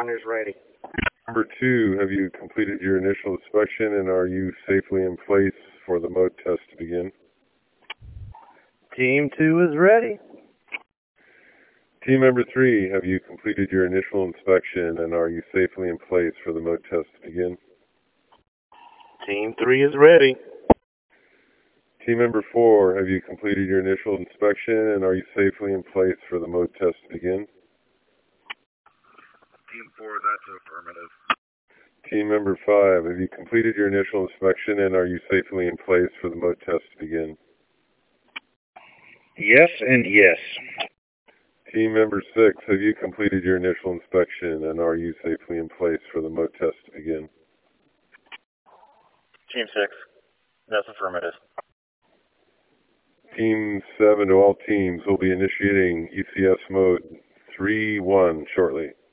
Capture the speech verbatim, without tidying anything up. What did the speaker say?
responders ready. Number two, have you completed your initial inspection and are you safely in place for the mode test to begin? Team two is ready. Team member three, have you completed your initial inspection and are you safely in place for the mode test to begin? Team three is ready. Team member four, have you completed your initial inspection and are you safely in place for the mode test to begin? Team four, that's affirmative. Team member five, have you completed your initial inspection and are you safely in place for the mode test to begin? Yes and yes. Team member six, have you completed your initial inspection and are you safely in place for the mode test to begin? Team six, that's affirmative. Team seven to all teams will be initiating E C S mode three one shortly.